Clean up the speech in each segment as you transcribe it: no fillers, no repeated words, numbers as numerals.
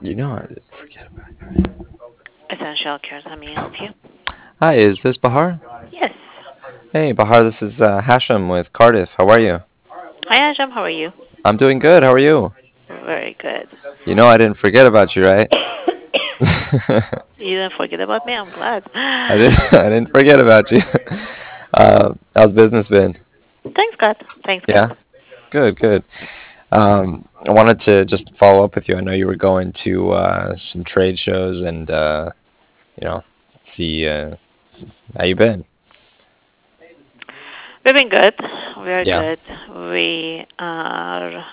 You know I didn't forget about you. Essential Care. Let me help you. Hi, is this Bahar? Yes. Hey, Bahar, this is Hashem with Cardiff. How are you? Hi, Ajam. How are you? I'm doing good. How are you? Very good. You know I didn't forget about you, right? You didn't forget about me. I'm glad. I didn't. I didn't forget about you. How's business been? Thanks, God. Thanks, God. Yeah, good, good. I wanted to just follow up with you. I know you were going to some trade shows and you know, see how you been. We've been good. We're Yeah, good. We are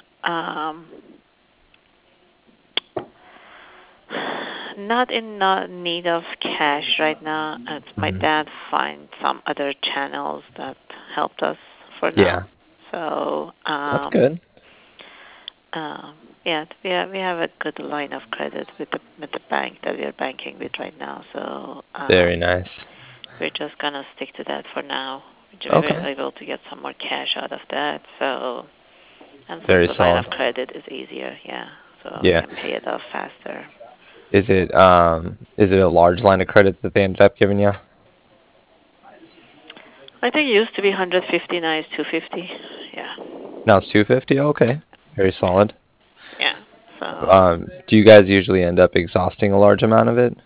not in need of cash right now. My hmm dad find some other channels that helped us for now. yeah, So that's good. Um, yeah, we have a good line of credit with the bank that we are banking with right now. So Very nice. we're just gonna stick to that for now. We were Okay, able to get some more cash out of that. So and since very the line of solid. credit is easier, yeah, so we Yeah. can pay it off faster. Is it a large line of credit that they ended up giving you? I think it used to be 150, now it's 250. Yeah, No, it's 250. Okay, very yeah, solid. yeah. So Do you guys usually end up exhausting a large amount of it?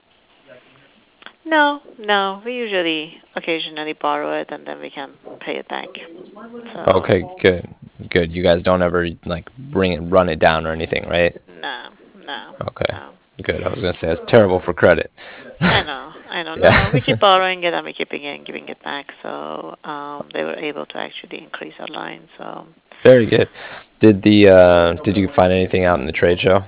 no, we usually occasionally borrow it and then we can pay it back. So Okay, good, good. You guys don't ever like run it down or anything, right? no, no, Okay, no. good. I was gonna say that's terrible for credit. I know, I know. Yeah, No, we keep borrowing it and we keeping it and giving it back. So they were able to actually increase our line. So very good. Did you find anything out in the trade show?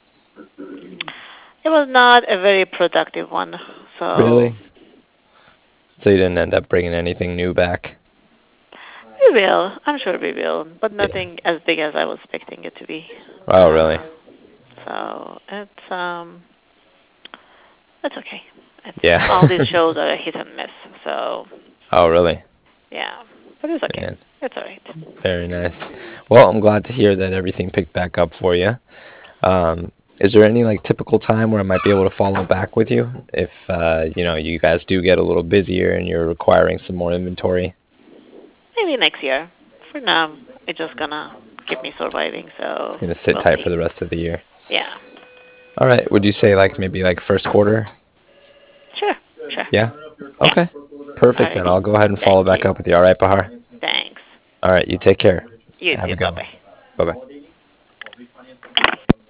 it was not a very productive one. So Really? So you didn't end up bringing anything new back? we will. I'm sure we will, but Yeah. nothing as big as I was expecting it to be. Oh, really? So it's okay. It's Yeah. all these shows are a hit and miss. So Oh, really? yeah, but it's okay. Man, It's all right. very nice. Well, I'm glad to hear that everything picked back up for you. Is there any like typical time where I might be able to follow back with you if you guys do get a little busier and you're requiring some more inventory? Maybe next year. For now, it's just gonna keep me surviving. It's So gonna sit we'll tight see. for the rest of the year. Yeah. All right. Would you say like maybe like first quarter? Sure. Sure. Yeah. Yeah. Okay. Perfect. Then Alrighty. I'll go ahead and follow Thank back you. up with you. All right, Bahar. Thanks. All right. You take care. You Have too. a Bye good one. bye. Bye bye.